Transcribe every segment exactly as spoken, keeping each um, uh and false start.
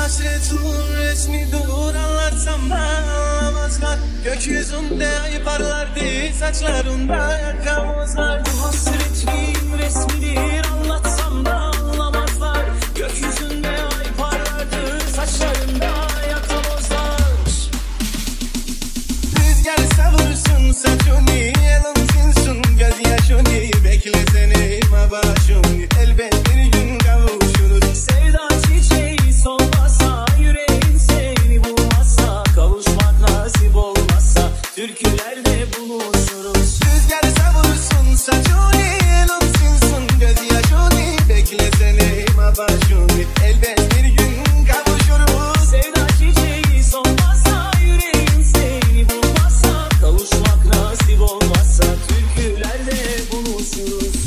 hasretin resmidir, anlatsam da anlamazlar. Gökyüzünde ay parlardı, saçlarında yakamazlar. Bu hasretin resmidir, anlatsam da anlamazlar. Gökyüzünde ay parlardı, saçlarında yakamazlar. Rüzgar savursun saçını, elin silsin gözyaşını. Bekle seni başını, elbet bir gün kavuşuruz. Sevda çiçeği solmasa, yüreğin seni bulmazsa, kavuşmak nasip olmazsa, türkülerde buluşuruz. Rüzgar savursun saçını, elin silsin gözyaşını. Bekle seni başını, elbet bir gün kavuşuruz. Sevda çiçeği solmasa, yüreğin seni bulmazsa, kavuşmak nasip olmazsa, türkülerde buluşuruz.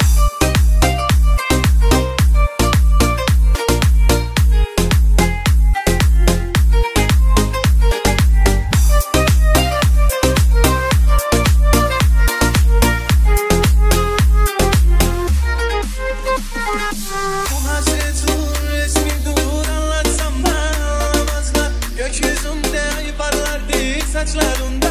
Bu hasretin resmidir, anlatsam da anlamazlar. Gökyüzünde ay parlardı, saçlarında